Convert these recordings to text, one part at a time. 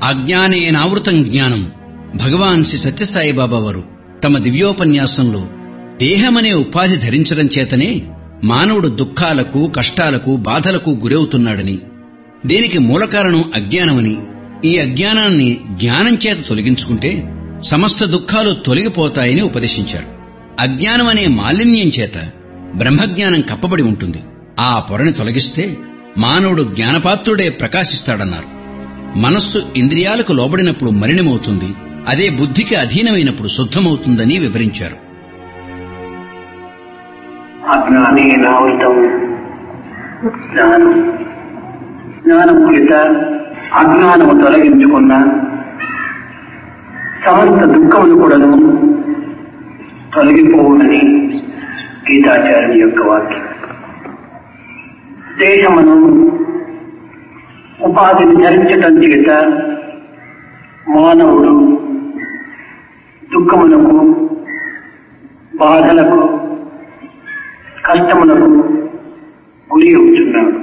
అజ్ఞానేనావృతం జ్ఞానం భగవాన్ శ్రీ సత్యసాయిబాబా వారు తమ దివ్యోపన్యాసంలో దేహమనే ఉపాధి ధరించడం చేతనే మానవుడు దుఃఖాలకు కష్టాలకు బాధలకు గురవుతున్నాడని, దీనికి మూలకారణం అజ్ఞానమని, ఈ అజ్ఞానాన్ని జ్ఞానం చేత తొలగించుకుంటే సమస్త దుఃఖాలు తొలగిపోతాయని ఉపదేశించారు. అజ్ఞానమనే మాలిన్యం చేత బ్రహ్మజ్ఞానం కప్పబడి ఉంటుంది. ఆ పొరని తొలగిస్తే మానవుడు జ్ఞానపాత్రుడే ప్రకాశిస్తాడన్నారు. మనస్సు ఇంద్రియాలకు లోబడినప్పుడు మలినమవుతుంది, అదే బుద్ధికి అధీనమైనప్పుడు శుద్ధమవుతుందని వివరించారు. అజ్ఞానేనావృతం జ్ఞానము చేత అజ్ఞానము తొలగించుకున్న సమస్త దుఃఖములు కూడాను తొలగిపోవునని గీతాచార్యుని యొక్క వాక్యం. దేహమును ఉపాధిని ధరించటం చేత మానవుడు దుఃఖములకు, బాధలకు, కష్టములకు గురి అవుతున్నాడు.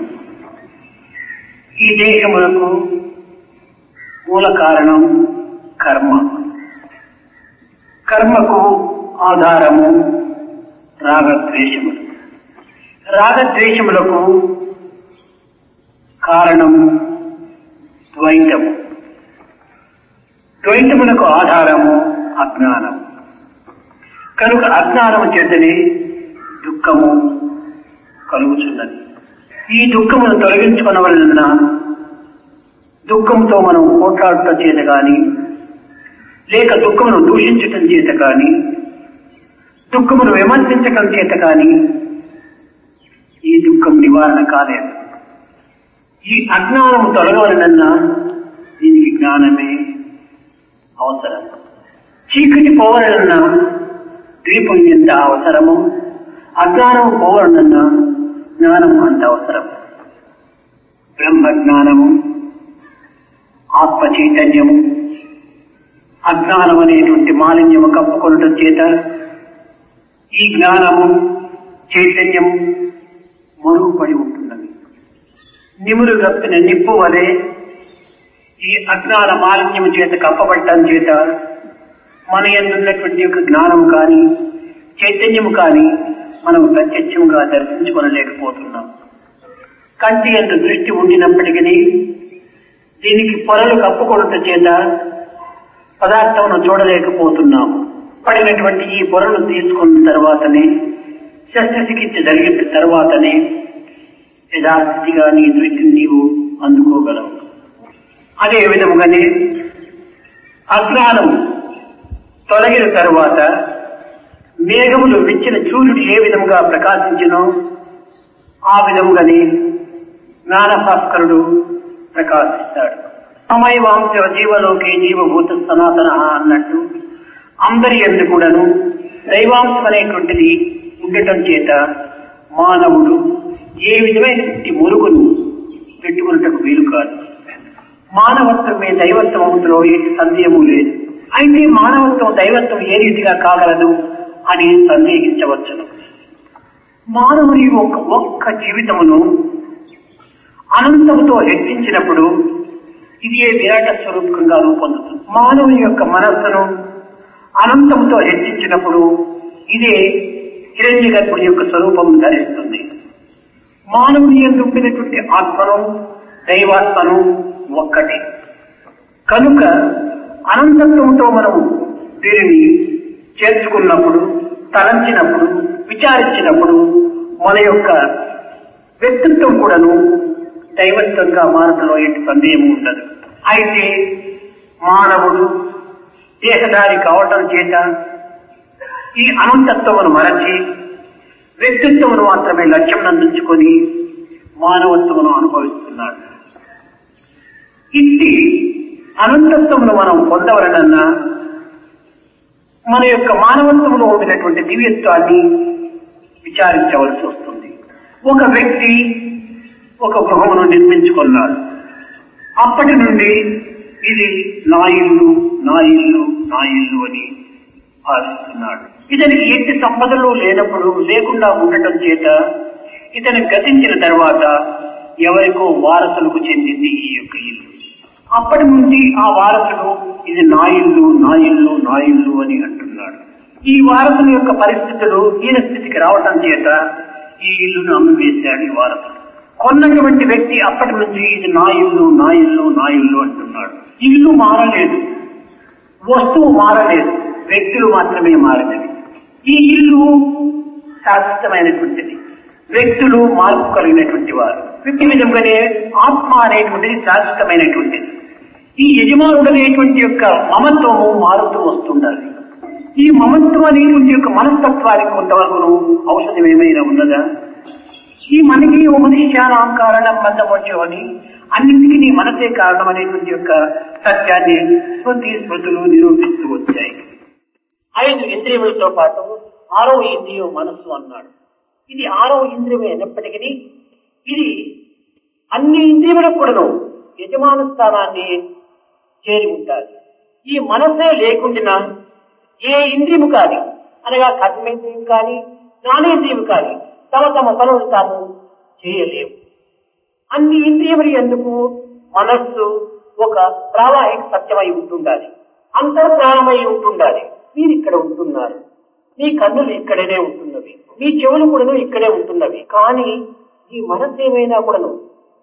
ఈ దేహములకు మూల కారణం కర్మ. కర్మకు ఆధారము రాగద్వేషములు. రాగద్వేషములకు కారణం ద్వైతము. ద్వైతములకు ఆధారము అజ్ఞానం. కనుక అజ్ఞానము చేతనే దుఃఖము కలుగుతున్నది. ఈ దుఃఖమును తొలగించుకునవలన దుఃఖంతో మనం పోట్లాడటం చేత కానీ, లేక దుఃఖమును దూషించటం చేత కానీ, దుఃఖమును విమర్శించటం చేత కానీ ఈ దుఃఖం నివారణ కాలేదు. ఈ అజ్ఞానము తొలగవలనన్నా దీనికి జ్ఞానమే అవసరం. చీకటి పోవాలన్నా దీపం ఎంత అవసరమో, అజ్ఞానము పోవాలన్నా జ్ఞానము అంత అవసరం. బ్రహ్మజ్ఞానము, ఆత్మ చైతన్యము అజ్ఞానం అనేటువంటి మాలిన్యము కప్పుకొనటం చేత ఈ జ్ఞానము, చైతన్యము మరుగుపడి ఉంటున్నది. నిమురు గప్పిన నిప్పు వలె ఈ అజ్ఞాన మాలిన్యము చేత కప్పబడటం చేత మన యందున్నటువంటి యొక్క జ్ఞానము కానీ, చైతన్యము కానీ మనం ప్రత్యక్షంగా దర్శించుకొనలేకపోతున్నాం. కంటి యందు దృష్టి ఉండినప్పటికీ దీనికి పొరలు కప్పుకొనటం చేత పదార్థమును చూడలేకపోతున్నాం. పడినటువంటి ఈ పొరలు తీసుకున్న తర్వాతనే, శస్త్రచికిత్స జరిగిన తర్వాతనే యథాస్థితిగా నీ దృష్టిని నీవు అందుకోగలవు. అదే విధముగానే అజ్ఞానం తొలగిన తరువాత మేఘములు విచ్చిన సూర్యుడు ఏ విధముగా ప్రకాశించినో ఆ విధముగానే జ్ఞానభాస్కరుడు ప్రకాశిస్తాడు. సమయవాంశ జీవలోకే జీవభూత సనాతన అన్నట్టు అందరి యందు కూడాను దైవాంశం అనేటువంటిది ఉండటం చేత మానవుడు ఏ విధమైనటువంటి మురుగును పెట్టుకున్నటకు వీలు కాదు. మానవత్వమే దైవత్వములో ఏ సందేహము లేదు. అయితే మానవత్వం దైవత్వం ఏ రీతిగా కాగలదు అని సందేహించవచ్చును. మానవుని ఒక్క జీవితమును అనంతముతో హెచ్చించినప్పుడు ఇది ఏ విరాట స్వరూపంగా రూపొందుతుంది. మానవుని యొక్క మనస్సును అనంతంతో హెచ్చించినప్పుడు ఇదే హిరణ్య గర్భుని యొక్క స్వరూపం ధరిస్తుంది. మానవుని యందు ఉండినటువంటి ఆత్మను, దైవాత్మను ఒక్కటి. కనుక అనంతత్వంతో మనము దీనిని చేర్చుకున్నప్పుడు, తలంచినప్పుడు, విచారించినప్పుడు మన యొక్క వ్యక్తిత్వం కూడాను దైవత్వంగా మానటంలో ఎట్టి సందేహం ఉండదు. అయితే మానవుడు దేహదారి కావటం చేత ఈ అనంతత్వమును మరచి వ్యక్తిత్వమును మాత్రమే లక్ష్యం అందించుకొని మానవత్వమును అనుభవిస్తున్నాడు. ఇట్టి అనంతత్వమును మనం పొందవలనన్నా మన యొక్క మానవత్వంలో ఉండినటువంటి దివ్యత్వాన్ని విచారించవలసి వస్తుంది. ఒక వ్యక్తి ఒక గృహమును నిర్మించుకున్నాడు. అప్పటి నుండి ఇది నా ఇల్లు, నా ఇల్లు, నా ఇల్లు అని భావిస్తున్నాడు. ఇతనికి ఎట్టి సంపదలు లేకుండా ఉండటం చేత ఇతను గతించిన తర్వాత ఎవరికో వారసులకు చెందింది ఈ యొక్క ఇల్లు. అప్పటి నుండి ఆ వారసుడు ఇది నా ఇల్లు నా ఇల్లు నా ఇల్లు అని అంటున్నాడు. ఈ వారసుని యొక్క పరిస్థితులు ఈయన స్థితికి రావటం చేత ఈ ఇల్లును అమ్మివేశాడు ఈ వారసుడు. కొన్నటువంటి వ్యక్తి అప్పటి నుంచి ఇది నా ఇల్లు నా ఇల్లు నా ఇల్లు అంటున్నాడు. ఇల్లు మారలేదు, వస్తువు మారలేదు, వ్యక్తులు మాత్రమే మారినవి. ఈ ఇల్లు శాశ్వతమైనటువంటిది, వ్యక్తులు మార్పు కలిగినటువంటి వారు. వ్యక్తి విధంగానే ఆత్మ అనేటువంటిది శాశ్వతమైనటువంటిది. ఈ యజమానుడు అనేటువంటి యొక్క మమత్వము మారుతూ వస్తుండాలి. ఈ మమత్వం అనేటువంటి యొక్క మనస్తత్వానికి కొంతవరకు ఔషధం ఏమైనా ఉన్నదా? ఈ మనకి ఓ మనుష్యానాం కారణం బంధమొచ్చు అని అన్నింటికీ మనసే కారణం అనేటువంటి యొక్క సత్యాన్ని స్మృతులు నిరూపిస్తూ వచ్చాయి. 5 ఇంద్రియములతో పాటు 6వ ఇంద్రియం మనస్సు అన్నాడు. ఇది 6వ ఇంద్రియం అయినప్పటికీ ఇది అన్ని ఇంద్రియములకు కూడాను యజమాన స్థానాన్ని చేరి ఉంటాయి. ఈ మనసే లేకుండా ఏ ఇంద్రియము కానీ అనగా కర్మేంద్రియం కానీ జ్ఞానేంద్రియం కానీ తమ తమ పనులు తాము చేయలేవు. అన్ని ఇంద్రియములు ఎందుకు మనస్సు ఒక ప్రావాహిక సత్యమై ఉంటుండాలి, అంతర్ప్రాణమై ఉంటుండాలి. మీరు ఇక్కడ ఉంటున్నారు, మీ కన్నులు ఇక్కడనే ఉంటున్నవి, మీ చెవులు కూడాను ఇక్కడే ఉంటున్నవి. కానీ ఈ మనస్సు ఏమైనా కూడాను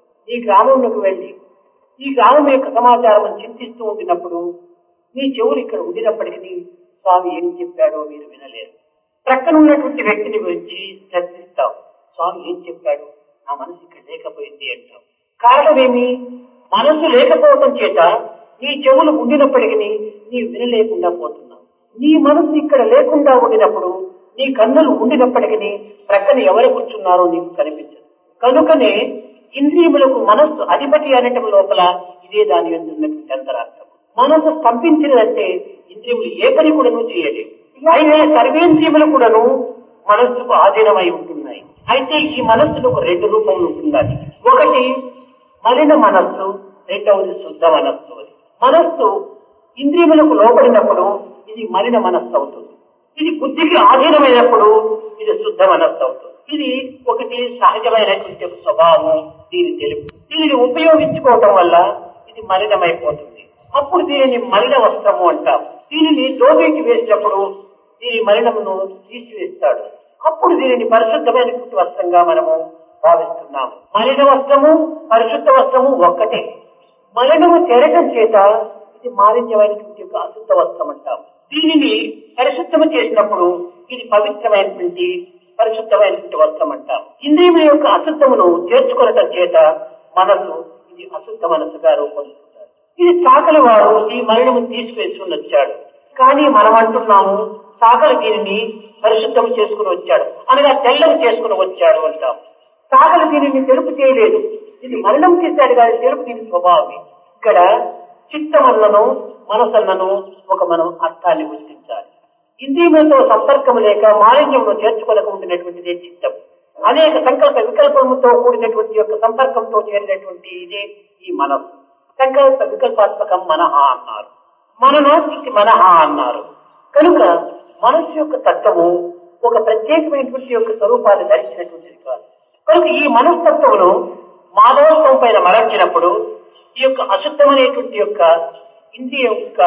ఈ గ్రామంలోకి వెళ్ళి ఈ గ్రామం యొక్క సమాచారం చింతిస్తూ ఉండినప్పుడు మీ చెవులు ఇక్కడ ఉండినప్పటికీ స్వామి ఏం చెప్పాడో మీరు వినలేరు. ప్రక్కన ఉన్నటువంటి వ్యక్తిని గురించి చర్చిస్తాం, స్వామి ఏం చెప్పాడు, నా మనసు ఇక్కడ లేకపోయింది అంటాం. కారణమేమి? మనసు లేకపోవటం చేత నీ చెవులు ఉండినప్పటికీ నీ వినలేకుండా పోతున్నావు. నీ మనసు ఇక్కడ లేకుండా ఉండినప్పుడు నీ కన్నులు ఉండినప్పటికీ ప్రక్కన ఎవరు కూర్చున్నారో నీకు కనిపించదు. కనుకనే ఇంద్రియములకు మనస్సు అధిపతి అనటం లోపల ఇదే దాని యొక్క ఉన్నటువంటి అంతరార్థం. మనసు స్తంభించినదంటే ఇంద్రియములు ఏ పని కూడాను చేయలేవు. అయితే సర్వేంద్రియములు కూడాను మనస్సుకు ఆధీనమై ఉంటున్నాయి. అయితే ఈ మనస్సుకు 2 రూపములు ఉంటున్నాయి. ఒకటి మలిన మనస్సు, రెండవది శుద్ధ మనస్సు. మనస్సు ఇంద్రియములకు లోపడినప్పుడు ఇది మలిన మనస్సు అవుతుంది. ఇది బుద్ధికి ఆధీనమైనప్పుడు ఇది శుద్ధ మనస్సు అవుతుంది. ఇది ఒకటి సహజమైనటువంటి ఒక స్వభావం, దీని తెలుపు. దీనిని ఉపయోగించుకోవటం వల్ల ఇది మలినమైపోతుంది. అప్పుడు దీనిని మలిన వస్త్రము అంటాం. దీనిని దోగికి వేసినప్పుడు దీని మలినమును తీసివేస్తాడు. అప్పుడు దీనిని పరిశుద్ధమైనటువంటి వస్త్రంగా మనము భావిస్తున్నాము. మలిన వస్త్రము పరిశుద్ధ వస్త్రము ఒక్కటే. మలినము చేరటం చేత ఇది మాలిన్యమైనటువంటి యొక్క అశుద్ధ వస్త్రం అంటాం. దీనిని పరిశుద్ధము చేసినప్పుడు ఇది పవిత్రమైనటువంటి పరిశుద్ధమైనటువంటి వస్త్రం అంటాం. ఇంద్రియముల యొక్క అశుద్ధమును చేర్చుకోవటం చేత మనసు ఇది అశుద్ధ మనసుగా రూపొందుతాడు. ఇది చాకలి వాడు ఈ మలినము తీసుకువేసుకుని వచ్చాడు. కానీ మనం అంటున్నాము చాకలి దీనిని పరిశుద్ధం చేసుకుని వచ్చాడు అనగా తెల్లం చేసుకుని వచ్చాడు అంటాం. చాకలి దీనిని తెలుపు చేయలేదు, ఇది మలినం చేశాడు కానీ తెలుపు దీని స్వభావమే. ఇక్కడ చిత్తమన్నను మనసన్నను ఒక మనం అర్థాన్ని గుర్తించాలి. ఇంద్రియములతో సంపర్కం లేక మాలిన్యంలో చేర్చుకోలేక ఉండినటువంటిదే చిత్తం. అనేక సంకల్ప వికల్పముతో కూడినటువంటి యొక్క సంపర్కంతో చేరినటువంటి ఇదే ఈ మనస్సు. సంకల్ప వికల్పాత్మకం మనహ అన్నారు, మననాస్తికి మనహ అన్నారు. కనుక మనస్సు యొక్క తత్వము ఒక ప్రత్యేకమైనటువంటి యొక్క స్వరూపాన్ని ధరించినటువంటిది కాదు. కనుక ఈ మనస్తత్వమును మానవత్వం పైన మరచినప్పుడు ఈ యొక్క అశుద్ధమైనటువంటి యొక్క ఇంద్రియ యొక్క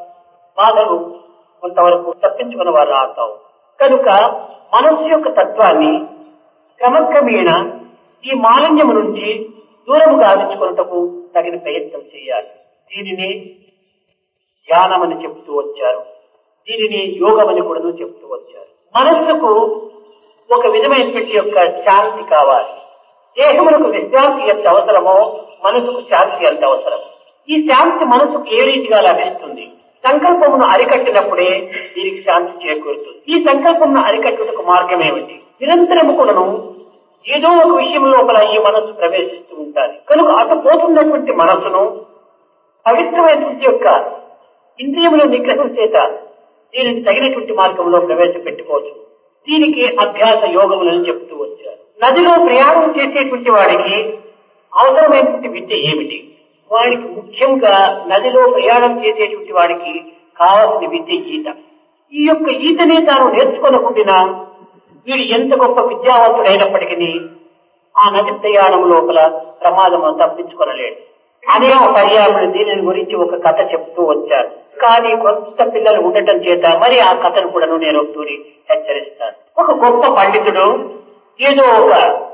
బాధలు కొంతవరకు తప్పించుకున్న వారు ఆడతావు. కనుక మనస్సు యొక్క తత్వాన్ని క్రమక్రమేణా ఈ మాలిన్యము నుంచి దూరము గావించుకున్నటకు తగిన ప్రయత్నం చేయాలి. దీనిని ధ్యానమని చెప్తూ వచ్చారు, దీనిని యోగమని కూడా చెప్తూ వచ్చారు. మనస్సుకు ఒక విధమైనటువంటి యొక్క శాంతి కావాలి. దేహములకు విశ్రాంతి ఎంత అవసరమో మనసుకు శాంతి ఎంత అవసరం. ఈ శాంతి మనసుకు ఏ రీతిగా లభిస్తుంది? సంకల్పమును అరికట్టినప్పుడే దీనికి శాంతి చేకూరుతుంది. ఈ సంకల్పమును అరికట్టుటకు మార్గం ఏమిటి? నిరంతరము కూడాను ఏదో ఒక విషయం లోపల ఈ మనస్సు ప్రవేశిస్తూ ఉంటారు. కనుక అటు పోతున్నటువంటి మనస్సును పవిత్రమైనటువంటి యొక్క ఇంద్రియముల నిగ్రహం చేత దీనిని తగినటువంటి మార్గంలో ప్రవేశపెట్టుకోవచ్చు. దీనికి అభ్యాస యోగములను చెప్తూ వచ్చారు. నదిలో ప్రయాణం చేసేటువంటి వాడికి అవసరమైనటువంటి విద్య ఏమిటి? వాడికి ముఖ్యంగా నదిలో ప్రయాణం చేసేటువంటి వాడికి కావాల్సిన విద్య ఈత. ఈ యొక్క ఈతనే తాను నేర్చుకోనకుండా వీడు ఎంత గొప్ప విద్యావంతుడైనప్పటికీ ఆ నది ప్రయాణం లోపల ప్రమాదం తప్పించుకొనలేడు. అనేక పర్యాలు దీని గురించి ఒక కథ చెప్తూ వచ్చారు. కానీ కొత్త పిల్లలు ఉండటం చేత మరి ఆ కథను కూడా నేను ఒకటి హెచ్చరిస్తాను. ఒక గొప్ప పండితుడు ఏదో ఒక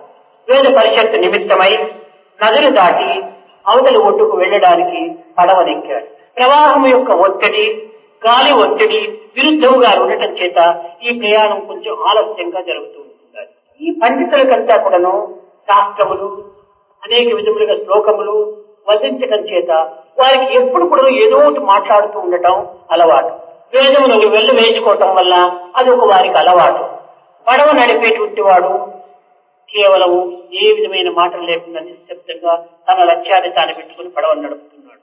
వేద పరిషత్తు నిమిత్తమై నదులు దాటి అవతలి ఒడ్డుకు వెళ్ళడానికి పడవనెక్కాడు. ప్రవాహం యొక్క ఒత్తిడి, గాలి ఒత్తిడి విరుద్ధంగా ఉండటం చేత ఈ ప్రయాణం కొంచెం ఆలస్యంగా జరుగుతూ ఉంటుంది. ఈ పండితులకంతా కూడాను శాస్త్రములు, అనేక విధములుగా శ్లోకములు వదించడం చేత వారికి ఎప్పుడు కూడా ఏదో ఒకటి మాట్లాడుతూ ఉండటం అలవాటు. వేదములను వెళ్ళు వేయించుకోవటం వల్ల అది ఒక వారికి అలవాటు. పడవ నడిపేటువంటి వాడు కేవలం ఏ విధమైన మాటలు లేకుండా నిశ్శబ్దంగా తన లక్ష్యాన్ని తాను పెట్టుకుని పడవను నడుపుతున్నాడు.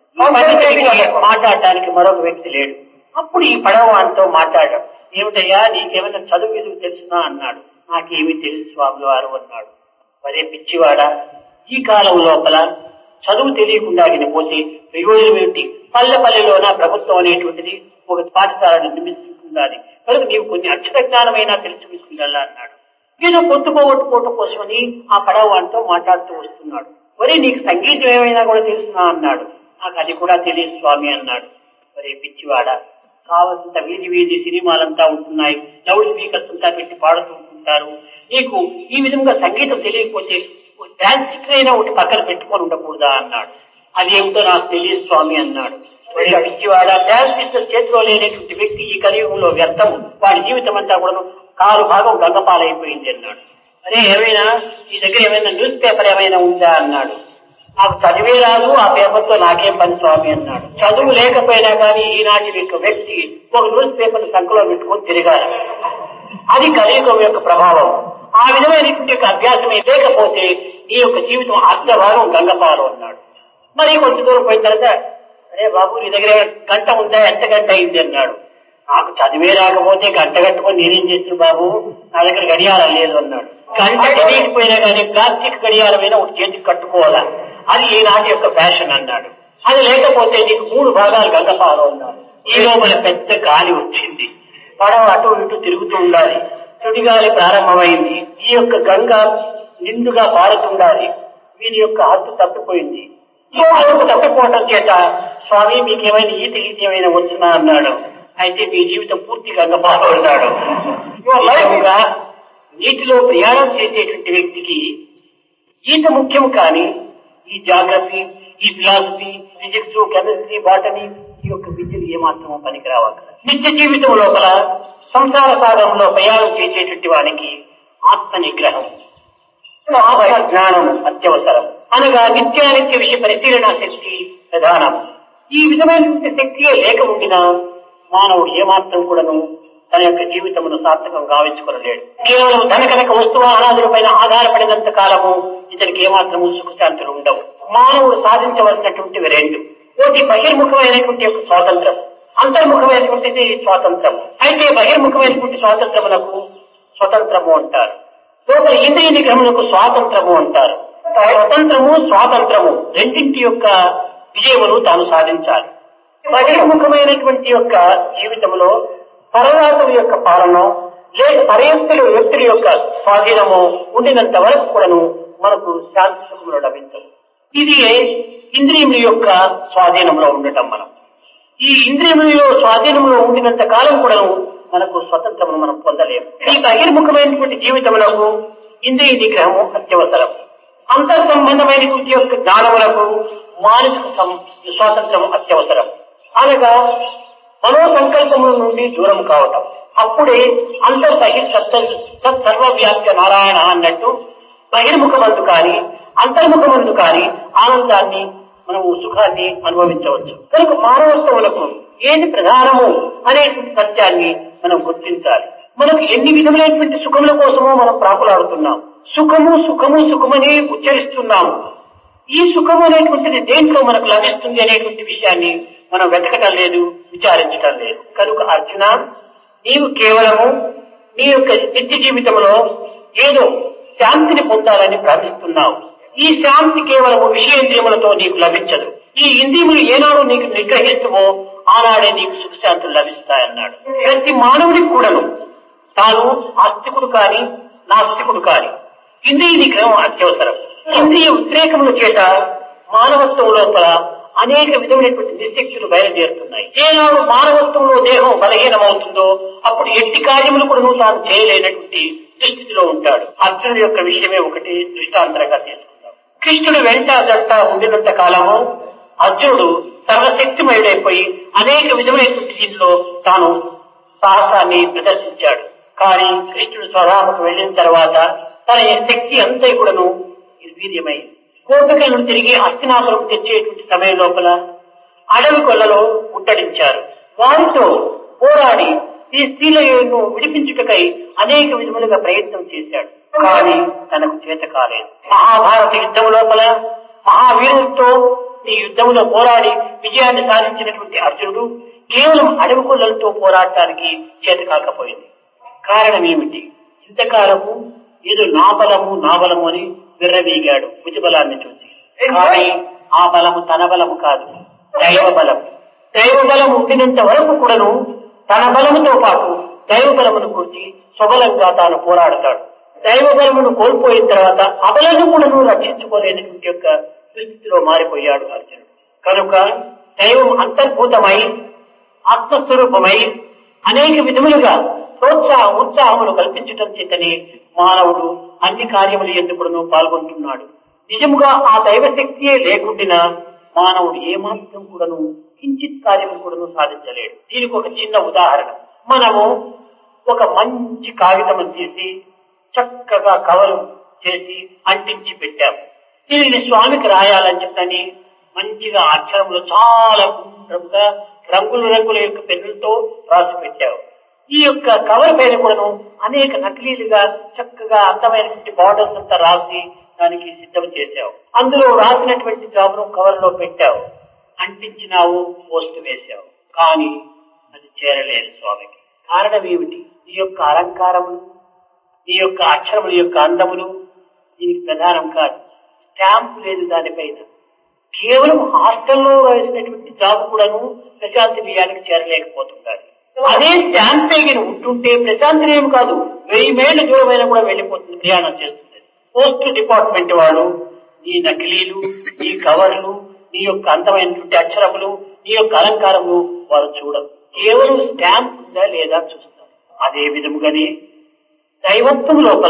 మాట్లాడటానికి మరొక వ్యక్తి లేడు. అప్పుడు ఈ పడవతో మాట్లాడడం, ఏమిటయ్యా నీకేమైనా చదువు తెలుసునా అన్నాడు. నాకేమీ తెలుసు స్వామి వారు అన్నాడు. మరే పిచ్చివాడా, ఈ కాలం లోపల చదువు తెలియకుండా పోతే ప్రయోజనం ఏమిటి? పల్లెలోన ప్రభుత్వం అనేటువంటిది ఒక పాఠశాలను నిర్మిస్తుండాలి కనుక నీవు కొన్ని అక్షర జ్ఞానమైనా తెలుసుకుంటుందా అన్నాడు. ఏదో పొత్తుకోవట్టుకోవటం కోసమని ఆ పడవతో మాట్లాడుతూ వస్తున్నాడు. మరి నీకు సంగీతం ఏమైనా కూడా తెలుసునా అన్నాడు. నాకు అది కూడా తెలియదు స్వామి అన్నాడు. మరే పిచ్చివాడా, కావలసిన వీధి సినిమాలంతా ఉంటున్నాయి, లౌడ్ స్పీకర్స్ అంతా పెట్టి పాడుతూ ఉంటుంటారు. నీకు ఈ విధంగా సంగీతం తెలియకపోతే ట్రాన్సిస్టర్ అయినా ఒకటి పక్కన పెట్టుకొని ఉండకూడదా అన్నాడు. అదేమిటో నాకు తెలియదు స్వామి అన్నాడు. పిచ్చివాడ, ట్రాన్సిస్టర్ చేతిలో లేనటువంటి వ్యక్తి ఈ కలియుగంలో వ్యర్థము, వాడి జీవితం అంతా కూడా కాలు భాగం గంగపాలైపోయింది అన్నాడు. అరే ఏమైనా ఈ దగ్గర ఏమైనా న్యూస్ పేపర్ ఏమైనా ఉందా అన్నాడు. నాకు చదివే రాదు, ఆ పేపర్తో నాకేం పని స్వామి అన్నాడు. చదువు లేకపోయినా కానీ ఈనాటి యొక్క వ్యక్తి ఒక న్యూస్ పేపర్ సంఖ్యలో పెట్టుకొని తిరగాలి. అది కలియుగం యొక్క ప్రభావం. ఆ విధమైనటువంటి యొక్క అభ్యాసమే లేకపోతే ఈ యొక్క జీవితం అర్ధభాగం గంగపాలు అన్నాడు. మరి కొంచెం దూరం పోయిన తర్వాత, అరే బాబు నీ దగ్గర గంట ఉందా, ఎంత గంట అయింది అన్నాడు. నాకు చదివే రాకపోతే గంట కట్టుకొని నేనేం చేస్తున్నా బాబు, నా దగ్గర గడియారం లేదు అన్నాడు. గంట తెలియకపోయినా కానీ ప్లాస్టిక్ గడియారమైనా ఒక చేతికి కట్టుకోవాలా, అది ఈనాటి యొక్క ఫ్యాషన్ అన్నాడు. అది లేకపోతే నీకు 3 భాగాలు గంగపాలు అన్నాడు. ఈ లోపల పెద్ద గాలి వచ్చింది, పడవ అటు ఇటు తిరుగుతూ ఉండాలి. సుడిగాలి ప్రారంభమైంది. ఈ యొక్క గంగ నిండుగా పారుతుండాలి. వీరి యొక్క హద్దు తప్పిపోయింది. ఈ హద్దు తప్పిపోవటం చేత స్వామి మీకేమైనా ఈత ఏమైనా వచ్చినా అన్నాడు. అయితే మీ జీవితం పూర్తి గంగపాలు అన్నాడు. నీటిలో ప్రయాణం చేసేటువంటి వ్యక్తికి ఈత ముఖ్యం, కానీ ఈ జాగ్రఫీ, ఈ ఫిలాసఫీ, ఫిజిక్స్, కెమిస్ట్రీ, బాటనీ ఈ యొక్క విద్యలు ఏమాత్రమో పనికిరావాలి. నిత్య జీవితం లోపల సంసార సాగరంలో ప్రయాణం చేసేటువంటి వానికి ఆత్మ నిగ్రహం, జ్ఞానం అత్యవసరం. అనగా నిత్యానిత్య విషయ పరిశీలన శక్తి ప్రధానం. ఈ విధమైనటువంటి శక్తియే లేక ఉండినా మానవుడు ఏమాత్రం కూడాను తన యొక్క జీవితమును సార్థకం గావించుకోలేడు. కేవలం ధనకనక వస్తువు అనాదుల పైన ఆధారపడినంత కాలము ఇతనికి ఏమాత్రము సుఖశాంతులు ఉండవు. మానవుడు సాధించవలసినటువంటివి 2. ఒకటి బహిర్ముఖమైనటువంటి యొక్క స్వాతంత్రం, అంతర్ముఖమైనటువంటిది స్వాతంత్రం. అయితే బహిర్ముఖమైనటువంటి స్వాతంత్రములకు స్వతంత్రము అంటారు, లోపల ఇంద్రియ నిగ్రహములకు స్వాతంత్రము అంటారు. స్వతంత్రము స్వాతంత్రము రెండింటి యొక్క విజయమును తాను సాధించాలి. బహిర్ముఖమైనటువంటి యొక్క జీవితంలో పరరాతుల యొక్క పాలన లేక పరయస్తుల వ్యక్తుల యొక్క స్వాధీనము ఉండినంత వరకు కూడాను మనకు శాంతి సుఖములు లభించవు. ఇది ఇంద్రియముల యొక్క స్వాధీనంలో ఉండటం. మనం ఈ ఇంద్రియములలో స్వాధీనంలో ఉండినంత కాలం కూడా మనకు స్వతంత్రమును మనం పొందలేము. ఈ బహిర్ముఖమైనటువంటి జీవితములకు ఇంద్రియ నిగ్రహము అత్యవసరం. అంతర్ సంబంధమైనటువంటి యొక్క జ్ఞానములకు మానసిక స్వాతంత్రము అత్యవసరం. అనగా మనోసంకల్పముల నుండి దూరం కావటం. అప్పుడే అంతర్బహి సర్వవ్యాప్య నారాయణ అన్నట్టు బహిర్ముఖమందు కానీ అంతర్ముఖమందు కానీ ఆనందాన్ని మనము సుఖాన్ని అనుభవించవచ్చు. కనుక మానవత్వములకు ఏది ప్రధానము అనేటువంటి సత్యాన్ని మనం గుర్తించాలి. మనకు ఎన్ని విధములైనటువంటి సుఖముల కోసమో మనం ప్రాకులాడుతున్నాం. సుఖము సుఖము సుఖమని ఉచ్చరిస్తున్నాము. ఈ సుఖము అనేటువంటిది దేంట్లో మనకు లభిస్తుంది అనేటువంటి విషయాన్ని మనం వెతకటం లేదు, విచారించటం లేదు. కనుక అర్జున, నీవు కేవలము నీ యొక్క నిత్య జీవితంలో ఏదో శాంతిని పొందాలని ప్రార్థిస్తున్నావు. ఈ శాంతి కేవలము విషయేంద్రియములతో నీకు లభించదు. ఈ ఇంద్రియములు ఏనాడు నీకు నిగ్రహిస్తువో ఆనాడే నీకు సుఖశాంతులు లభిస్తాయన్నాడు. ప్రతి మానవుడికి కూడాను తాను ఆస్తికుడు కాని నాస్తికుడు కాని ఇంద్రియ నిగ్రహం అత్యవసరం. ఇంద్రియ ఉద్రేకముల చేత మానవత్వం లోపల అనేక విధమైనటువంటి నిశక్తులు బయలుదేరుతున్నాయి. ఏనాడు మానవత్వంలో దేహం బలహీనమవుతుందో అప్పుడు ఎట్టి కార్యములు కూడా తాను చేయలేనటువంటి దుస్థితిలో ఉంటాడు. అర్జునుడి యొక్క విషయమే ఒకటి దృష్టాంతరంగా తీసుకుందాం. కృష్ణుడు వెంట జంట ఉండినంత కాలము అర్జునుడు సర్వశక్తిమయుడైపోయి అనేక విధమైనటువంటి దీనిలో తాను సాహసాన్ని ప్రదర్శించాడు. కానీ కృష్ణుడు స్వధామకు వెళ్లిన తర్వాత తన శక్తి అంతా కూడాను నిర్వీర్యమై కోపికలను తిరిగి హస్తినాపురం తెచ్చేటువంటి సమయం లోపల అడవి కొల్లలో ముట్టడించారు. వారితో పోరాడి ఈ స్త్రీలను విడిపించుటకై అనేక విధములుగా ప్రయత్నం చేశాడు. కానీ తనకు చేత కాలేదు. మహాభారత యుద్ధం లోపల మహావీరులతో ఈ యుద్ధంలో పోరాడి విజయాన్ని సాధించినటువంటి అర్జునుడు కేవలం అడవి కొల్లలతో పోరాడటానికి చేత కాకపోయింది. కారణం ఏమిటి? ఇంతకాలము ఏదో నా బలము అని విర్రవీగాడు భుజబలాన్ని చూసి. కానీ ఆ బలము తన బలము కాదు, దైవ బలం. దైవ బలం ఉండినంత వరకు కూడాను తన బలముతో పాటు దైవ బలమును కూర్చి స్వబలంగా తాను పోరాడతాడు. దైవ బలమును కోల్పోయిన తర్వాత అబలను కూడాను రక్షించుకోలేనటువంటి యొక్క దుస్థితిలో మారిపోయాడు అర్జునుడు. కనుక దైవం అంతర్భూతమై ఆత్మస్వరూపమై అనేక విధములుగా ఉత్సాహములు కల్పించటం చేతనే మానవుడు అన్ని కార్యములు ఎందుకు పాల్గొంటున్నాడు. నిజముగా ఆ దైవశక్తియే లేకుండినా మానవుడు ఏమాత్రం కూడాను కించిత్ కార్యము కూడాను సాధించలేడు. దీనికి ఒక చిన్న ఉదాహరణ. మనము ఒక మంచి కాగితం తీసి చక్కగా కవరు చేసి అంటించి పెట్టాము. దీనిని స్వామికి రాయాలని చెప్పని మంచిగా అక్షరములు చాలా రంగుల యొక్క పెన్నులతో రాసి పెట్టావు. ఈ యొక్క కవర్ పైన కూడాను అనేక నకిలీలుగా చక్కగా అందమైనటువంటి బార్డర్స్ అంతా రాసి దానికి సిద్ధం చేశావు. అందులో రాసినటువంటి జాబును కవర్ లో పెట్టావు, అంటించినావు, పోస్ట్ వేశావు. కానీ అది చేరలేదు స్వామికి. కారణం ఏమిటి? నీ యొక్క అలంకారములు, నీ యొక్క అక్షరముల యొక్క అందములు దీనికి ప్రధానం కాదు. స్టాంప్ లేదు దానిపైన. కేవలం హాస్టల్లో రాసినటువంటి జాబ్ కూడాను ప్రశాంతి బియ్యానికి చేరలేకపోతున్నాడు. అదే స్టాంప్ పేగిన ఉంటుంటే ప్రశాంతి ఏమి కాదు, 1000 మైళ్ళ దూరమైన కూడా వెళ్లిపోతుంది, ప్రయాణం చేస్తుంది. పోస్ట్ డిపార్ట్మెంట్ వాళ్ళు నీ నకిలీలు, నీ కవర్లు, నీ యొక్క అందమైనటువంటి అక్షరములు, నీ యొక్క అలంకారములు వారు చూడరు. కేవలం స్టాంప్ ఉందా లేదా చూస్తారు. అదే విధముగానే దైవత్వం లోపల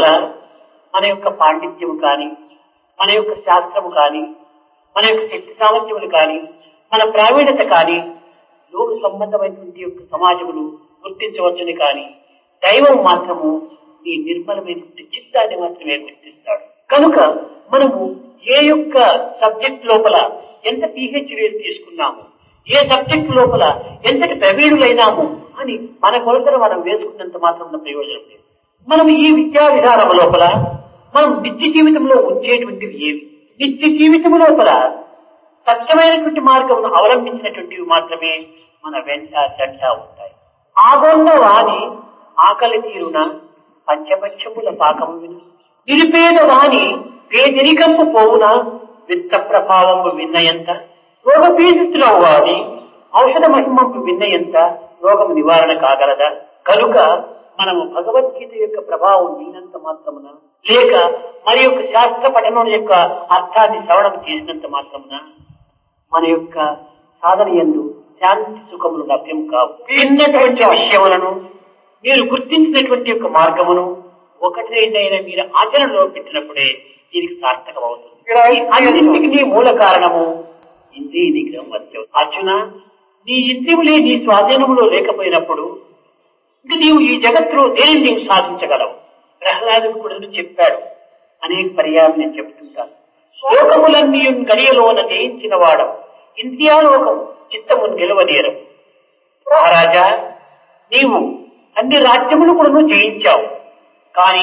మన యొక్క పాండిత్యము కానీ, మన యొక్క శాస్త్రము కానీ, మన యొక్క శక్తి సామర్థ్యములు కానీ, మన ప్రావీణ్యత కానీ లోక సంబంధమైనటువంటి యొక్క సమాజములు గుర్తించవచ్చుని కానీ దైవం మాత్రము ఈ నిర్మలమైనటువంటి చిత్తాన్ని మాత్రమే గుర్తిస్తాడు. కనుక మనము ఏ యొక్క సబ్జెక్ట్ లోపల ఎంత PhD తీసుకున్నాము, ఏ సబ్జెక్ట్ లోపల ఎంతటి ప్రవీణులైనాము అని మన కొలతను మనం వేసుకున్నంత మాత్రం ప్రయోజనం లేదు. మనం ఈ విద్యా విధానం లోపల మనం నిత్య జీవితంలో ఉంచేటువంటివి ఏవి? నిత్య జీవితం లోపల సత్యమైనటువంటి మార్గమును అవలంబించినటువంటివి మాత్రమే మన వెంట జంట ఉంటాయి. ఆగోన్న వాణి ఆకలి తీరున పంచపక్షముల పాకము విను, నిరుపేద వాణి పేదరికంపు పోవున విత్త ప్రభావము విన్నయంత, రోగపీడితుల వాణి ఔషధ మహిమంపు విన్నయంత రోగము నివారణ కాగలదా? కనుక మనము భగవద్గీత యొక్క ప్రభావం విన్నంత మాత్రమున, లేక మరి యొక్క శాస్త్ర పఠనం యొక్క అర్థాన్ని శ్రవణం చేసినంత మాత్రమున మన యొక్క సాధన యందు శాంతి సుఖములు లభ్యం కావు. విన్నటువంటి విషయములను మీరు గుర్తించినటువంటి యొక్క మార్గమును ఒకటి రెండైనా మీరు ఆచరణలో పెట్టినప్పుడే దీనికి సార్థకం అవుతుంది. అన్నింటికి మూల కారణము ఇంద్రియ నిగ్రహం వచ్చే. అర్జున, నీ ఇంద్రియములే నీ స్వాధీనములో లేకపోయినప్పుడు ఇంక నీవు ఈ జగత్తులో దేనిని నీవు సాధించగలవు? ప్రహ్లాదుడు కూడా చెప్పాడు. అనేక పర్యాయం నేను చెప్తుంటాను. లోకములన్నీ గడియలోన జయించిన వాడం ఇంద్రియాలోకం చిత్తమును గెలవనేరం. మహారాజా, నీవు అన్ని రాజ్యములు కూడా జయించావు, కానీ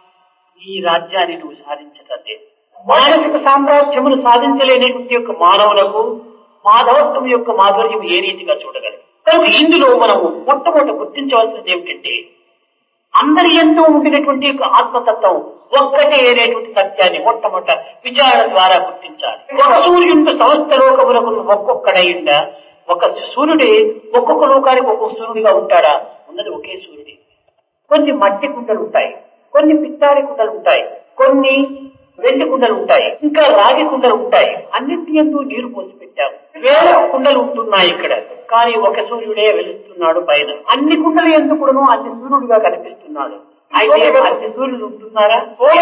ఈ రాజ్యాన్ని నువ్వు సాధించగలే. మానసిక సామ్రాజ్యమును సాధించలేనటువంటి యొక్క మానవులకు మాధవత్వం యొక్క మాధుర్యం ఏ రీతిగా చూడగలరు? కనుక ఇందులో మనము మొట్టమొదట గుర్తించవలసింది ఏమిటంటే అందరి ఎంతో ఉండినటువంటి యొక్క ఆత్మతత్వం ఒక్కటే అనేటువంటి సత్యాన్ని మొట్టమొదట విచారణ ద్వారా గుర్తించాలి. ఒక సూర్యుడు సమస్త లోకములకు ఒక్కొక్కడైందా? ఒక సూర్యుడే ఒక్కొక్క లోకానికి ఒక్కొక్క సూర్యుడిగా ఉంటాడా? ఉన్నది ఒకే సూర్యుడే. కొన్ని మట్టి కుంటలు ఉంటాయి, కొన్ని పిత్తాడి కుంటలు ఉంటాయి, కొన్ని వెండి కుండలు ఉంటాయి, ఇంకా రాగి కుండలు ఉంటాయి. అన్నింటి యందు నీరు పోసి పెట్టాము. వేల కుండలు ఉంటున్నాయి ఇక్కడ, కానీ ఒక సూర్యుడే వెలుస్తున్నాడు పైన. అన్ని కుండలు ఎందుకును అన్ని సూర్యుడుగా కనిపిస్తున్నాడు. అయితే అన్ని సూర్యుడు ఉంటున్నారా?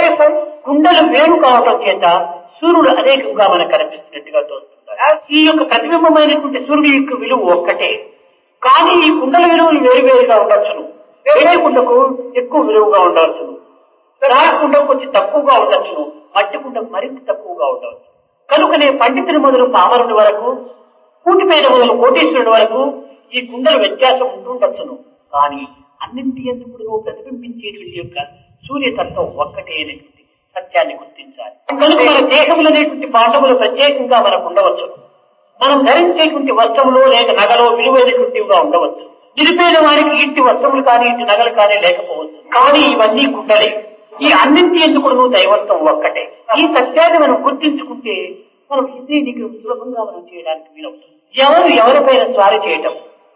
కుండలు వేరు కావటం చేత సూర్యుడు అనేకంగా మనకు కనిపిస్తున్నట్టుగా తోస్తున్నారు. ఈ యొక్క ప్రతిబింబమైనటువంటి సూర్యుడి యొక్క విలువ ఒక్కటే, కానీ ఈ కుండల విలువలు వేరువేరుగా ఉండొచ్చును. వేరే కుండకు ఎక్కువ విలువగా ఉండవచ్చును, రాగి కుండకు కొంచెం తక్కువగా ఉండొచ్చును, మట్టి కుండకు మరింత తక్కువగా ఉండవచ్చు. కనుకనే పండితుని మొదలు పామరుని వరకు, కూటిపైన మొదలు కోటీశ్వరుడి వరకు ఈ కుండల వ్యత్యాసం ఉంటుండొచ్చును. కానీ అన్నింటి ఎందుకు ప్రతిబింబించేటువంటి యొక్క సూర్యతత్వం ఒక్కటే అనేటువంటి సత్యాన్ని గుర్తించాలి. కనుక మన దేహములు అనేటువంటి పాఠములు ప్రత్యేకంగా మనకు ఉండవచ్చు. మనం ధరించేటువంటి వస్త్రములు లేక నగలు విలువైనటువంటివిగా ఉండవచ్చు. నిరుపేద వారికి ఇంటి వస్త్రములు కానీ ఇంటి నగలు కానీ లేకపోవచ్చు. కానీ ఇవన్నీ కుండలే. ఈ అన్నింటి ఎందుకు దైవత్వం ఒక్కటే. ఈ సత్యాన్ని మనం గుర్తించుకుంటే మనం హిందీ నిగ్రహం సులభంగా మనం చేయడానికి వీలవుతుంది. ఎవరిపైన స్వారీ చేయటం,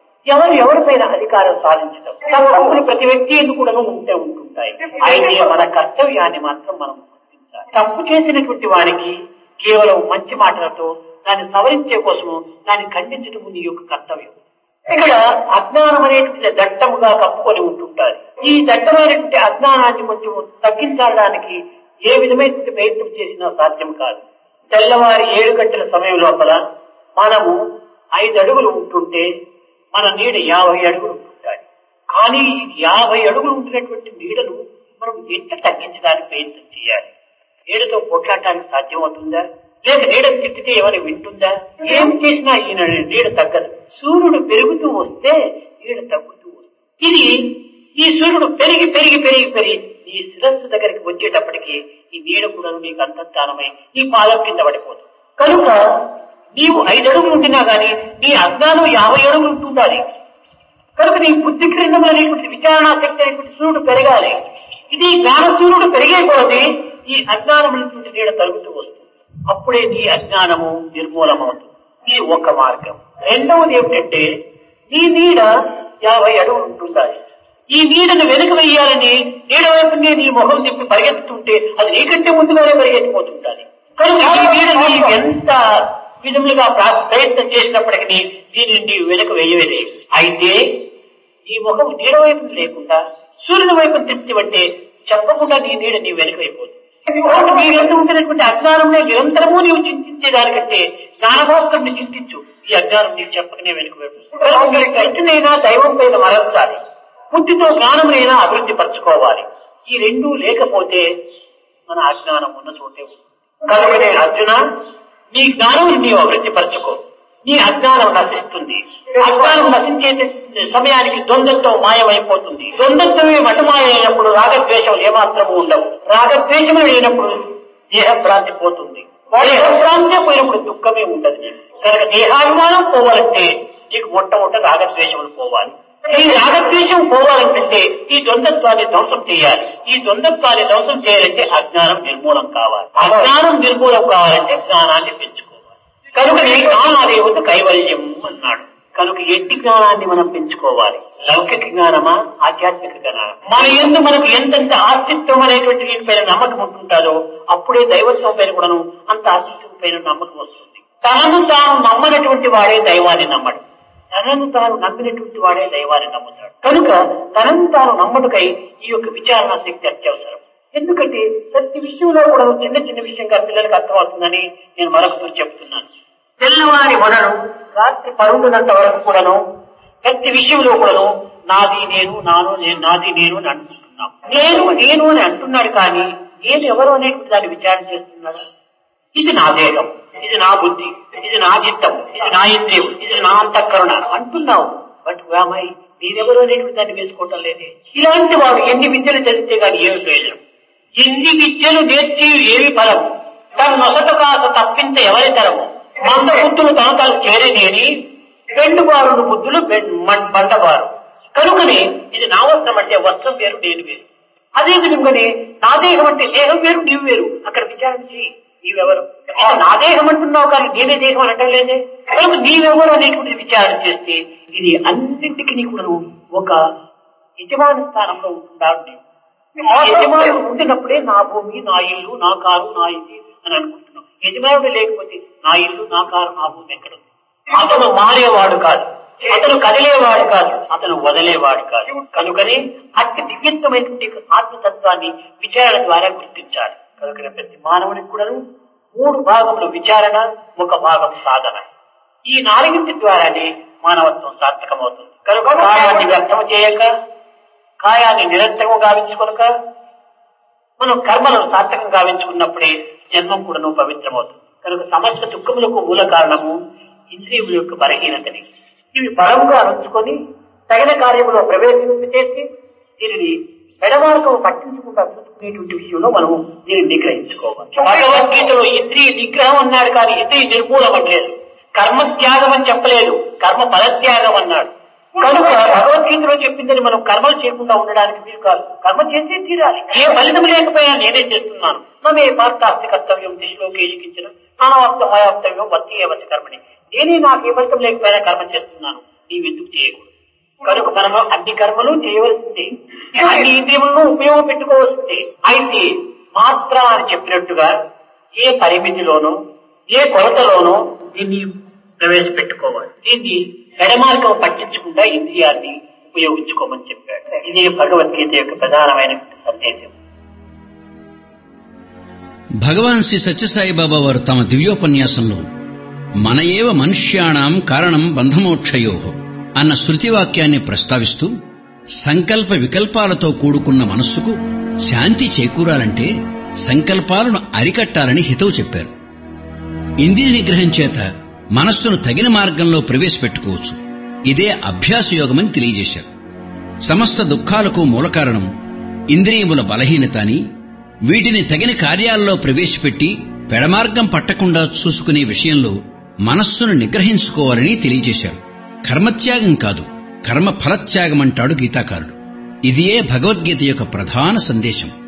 ఎవరిపైన అధికారం సాధించడం, తప్పులు ప్రతి వ్యక్తి ఎందుకు ఉంటే ఉంటుంటాయి. అయితే మన కర్తవ్యాన్ని మాత్రం మనం గుర్తించాలి. తప్పు చేసినటువంటి వారికి కేవలం మంచి మాటలతో దాన్ని సవరించే కోసము దాన్ని ఖండించడం నీ యొక్క కర్తవ్యం. ఇక్కడ అజ్ఞానం అనేటువంటి దట్టముగా కప్పుకొని ఉంటుంటారు. ఈ దట్టమైనటువంటి అజ్ఞానాన్ని కొంచెం తగ్గించడానికి ఏ విధమైనటువంటి ప్రయత్నం చేసినా సాధ్యం కాదు. తెల్లవారి 7 గంటల సమయం లోపల మనము 5 అడుగులు ఉంటుంటే మన నీడ 50 అడుగులు ఉంటుంటాయి. కానీ 50 అడుగులు ఉంటున్నటువంటి నీడను మనం ఎంత తగ్గించడానికి ప్రయత్నం చేయాలి? నీడతో పోట్లాడటానికి సాధ్యమవుతుందా? లేక నీడను తిట్టితే ఏమైనా వింటుందా? ఏం చేసినా ఈ నీడ తగ్గదు. సూర్యుడు పెరుగుతూ వస్తే నీడ తగ్గుతూ వస్తుంది. ఈ సూర్యుడు పెరిగి పెరిగి పెరిగి పెరిగి నీ శిరస్సు దగ్గరికి వచ్చేటప్పటికి ఈ నీడ కూడా నీకు అంతర్ధానమై నీ పాదం కింద పడిపోతుంది. కనుక నీవు 5 అడుగులు ఉంటున్నా గానీ నీ అజ్ఞానం 50 అడుగులు ఉంటుండాలి. కనుక నీ బుద్ధి క్రిందములు అనేటువంటి విచారణా శక్తి అనేటువంటి సూర్యుడు పెరగాలి. ఇది జ్ఞాన సూర్యుడు పెరిగే కొలది ఈ అజ్ఞానం అనేటువంటి నీడ తరుగుతూ వస్తుంది. అప్పుడే నీ అజ్ఞానము నిర్మూలమవుతుంది. ఇది ఒక మార్గం. రెండవది ఏమిటంటే నీ నీడ 50 అడుగులు ఉంటుండాలి. ఈ నీడను వెనుక వెయ్యాలని నీడ వైపునే నీ మొహం తిప్పి పరిగెత్తుతుంటే అది నీకంటే ముందుగానే పరిగెత్తిపోతుంటాలి. కనుక ఈ నీడ నీవు ఎంత విధములుగా ప్రయత్నం చేసినప్పటికీ దీనిని నీవు వెనుక వెయ్యవే. అయితే ఈ ముఖం నీడ వైపు లేకుండా సూర్యుని వైపు తిప్పివంటే చెప్పకుండా నీ నీడ నీ వెనుక అయిపోతుంది. నీ వెంట ఉంటున్నటువంటి అజ్ఞానంలో నిరంతరము నీవు చింతించేదానికంటే జ్ఞానభాస్కరుని చింతించు. ఈ అజ్ఞానం నీకు చెప్పకనే వెనుక వైపు. గట్టినైనా దైవం పైన మరల్చాలి, బుద్ధితో జ్ఞానమునైనా అభివృద్ధి పరచుకోవాలి. ఈ రెండూ లేకపోతే మన అజ్ఞానం ఉన్న చోటే ఉంది. కనుకనే అర్జున, నీ జ్ఞానం నీవు అభివృద్ధి పరచుకో, నీ అజ్ఞానం నశిస్తుంది. అజ్ఞానం నశించే సమయానికి ద్వంద్వత్వం మాయమైపోతుంది. ద్వంద్వత్వమే మటుమాయ అయినప్పుడు రాగద్వేషములు ఏమాత్రము ఉండవు. రాగద్వేషములు లేనప్పుడు దేహభ్రాంతి పోతుంది. దేహభ్రాంతి పోయినప్పుడు దుఃఖమే ఉండదు. కనుక దేహాభిమానం పోవాలంటే నీకు మొట్టమొదట రాగద్వేషములు పోవాలి. ఈ రాగద్వేషం పోవాలంటే ఈ ద్వంద్వత్వాన్ని ధ్వంసం చేయాలి. ఈ ద్వంద్వత్వాన్ని ధ్వంసం చేయాలంటే అజ్ఞానం నిర్మూలం కావాలి. అజ్ఞానం నిర్మూలం కావాలంటే జ్ఞానాన్ని పెంచుకోవాలి. కనుక ఈ జ్ఞానాదేవత కైవల్యం అన్నాడు. కనుక ఎట్టి జ్ఞానాన్ని మనం పెంచుకోవాలి. లౌకిక జ్ఞానమా, ఆధ్యాత్మిక జ్ఞానం? మన యందు మనకు ఎంతెంత ఆస్తిత్వం అనేటువంటి వీటిపైన నమ్మకం ఉంటుంటారో అప్పుడే దైవత్వం పైన కూడాను అంత ఆస్తిత్వం పైన నమ్మకం వస్తుంది. తనను తాను నమ్మనటువంటి వాడే దైవాన్ని నమ్మడు, తనను తాను నమ్మినటువంటి వాడే దైవాన్ని నమ్ముతాడు. కనుక తనను తాను నమ్మటకై ఈ యొక్క విచారణ శక్తి అత్యవసరం. ఎందుకంటే ప్రతి విషయంలో కూడా చిన్న చిన్న విషయంగా పిల్లలకు అర్థమవుతుందని నేను మరొకసారి చెప్తున్నాను. తెల్లవారి మొదలు రాత్రి పరుండునంత వరకు కూడాను ప్రతి విషయంలో కూడాను నాది నేను, నాది నేను అని అంటున్నాం. నేను అని అంటున్నాడు, కానీ నేను ఎవరు అనేటువంటి దాన్ని విచారణ చేస్తున్నాడు. ఇది నా దేహం, ఇది నా బుద్ధి, ఇది నా చిత్తం, ఇది నా ఇంద్రియం, ఇది నా అంతఃకరణ అంటున్నావు. బట్ వామై నేనెవరు అనేటువంటి దాన్ని వేసుకోవటం లేదే. ఇలాంటి వాడు ఎన్ని విద్యలు తెలిస్తే గాని ఏమి ప్రయోజనం? ఎన్ని విద్యలు నేర్చి ఏమి ఫలము? తన నొసట కాస తప్పింత ఎవరి తరము? మంద బుద్ధులు తన తాను చేరేనేని బెండుబారుడు బుద్ధులు బండబారు. కనుకనే ఇది నా వస్త్రం అంటే వస్త్రం వేరు, నేను వేరు. అదే విధంగానే నా దేహం అంటే దేహం వేరు, నీవు వేరు. అక్కడ విచారించి నీవెవరు? నా దేహం అంటున్నావు కానీ నేనే దేహం అనటం లేదే. కనుక నీవెవరు అనేటువంటి విచారణ చేస్తే ఇది అన్నింటికి కూడా ఒక యజమాని స్థానంలో ఉంటున్నాడు. యజమానుడు ఉండినప్పుడే నా భూమి, నా ఇల్లు, నా కారు, నా ఇది అని అనుకుంటున్నాం. యజమానుడు లేకపోతే నా ఇల్లు, నా కారు, నా భూమి ఎక్కడ? అతను మారేవాడు కాదు, అతను కదిలేవాడు కాదు, అతను వదిలేవాడు కాదు. కనుకనే అతి దివ్యత్వమైనటువంటి ఆత్మతత్వాన్ని విచారణ ద్వారా గుర్తించాలి. కనుక ప్రతి మానవునికి కూడా 3 భాగములు విచారణ, 1 భాగం సాధన. ఈ 4 ద్వారానే మానవత్వం సార్థకమవుతుంది. కనుక కాయాన్ని వ్యర్థం చేయక, కాయాన్ని నిరంతరం గావించుకొనక, మనం కర్మలను సార్థకం గావించుకున్నప్పుడే జన్మం కూడా పవిత్రమవుతుంది. కనుక సమస్త దుఃఖములకు మూల కారణము ఇంద్రియముల యొక్క బలహీనతని. ఇవి బలముగా ఉంచుకొని తగిన కార్యములో ప్రవేశింపచేసి దీనిని ఎడమార్గం పట్టించకుండా చూసుకునేటువంటి విషయంలో మనము దీన్ని నిగ్రహించుకోవాలి. భగవద్గీతలో ఇంద్రియ నిగ్రహం అన్నాడు, కానీ ఇంద్రియ నిర్మూలం అనలేదు. కర్మ త్యాగం అని చెప్పలేదు, కర్మ ఫలత్యాగం అన్నాడు. కనుక భగవద్గీతలో చెప్పిందని మనం కర్మలు చేయకుండా ఉండడానికి వీలు కాదు. కర్మ చేసే తీరాలి. ఏ ఫలితం లేకపోయినా నేనే చేస్తున్నాను. మమే పార్థాస్తి కర్తవ్యం దిశలోకి ఎదిగించిన మానవాప్తం మయాప్తవ్యం వర్తీయవతి కర్మని. నేనే నాకు ఏ ఫలితం లేకపోయినా కర్మ చేస్తున్నాను, నీవెందుకు చేయకూడదు? కనుక మనము అన్ని కర్మలు చేయవలసింది, అన్ని ఇంద్రియములను ఉపయోగపెట్టుకోవాల్సింది. అయితే మాత్ర అని చెప్పినట్టుగా ఏ పరిమితిలోనూ ఏ కొలతలోనూ దీన్ని ప్రవేశపెట్టుకోవాలి. దీన్ని ఎడమార్గం పట్టించకుండా ఇంద్రియాన్ని ఉపయోగించుకోమని చెప్పాడు. ఇదే భగవద్గీత యొక్క ప్రధానమైన సందేశం. భగవాన్ శ్రీ సత్యసాయిబాబా వారు తమ దివ్యోపన్యాసంలో మన ఏవ మనుష్యాణం కారణం బంధమోక్షయో అన్న శృతివాక్యాన్ని ప్రస్తావిస్తూ సంకల్ప వికల్పాలతో కూడుకున్న మనస్సుకు శాంతి చేకూరాలంటే సంకల్పాలను అరికట్టాలని హితవు చెప్పారు. ఇంద్రియ నిగ్రహం చేత మనస్సును తగిన మార్గంలో ప్రవేశపెట్టుకోవచ్చు. ఇదే అభ్యాసయోగమని తెలియజేశారు. సమస్త దుఃఖాలకు మూల కారణం ఇంద్రియముల బలహీనత అని, వీటిని తగిన కార్యాల్లో ప్రవేశపెట్టి పెడమార్గం పట్టకుండా చూసుకునే విషయంలో మనస్సును నిగ్రహించుకోవాలని తెలియజేశారు. కర్మత్యాగం కాదు, కర్మ ఫలత్యాగమంటాడు గీతాకారుడు. ఇదియే భగవద్గీత యొక్క ప్రధాన సందేశం.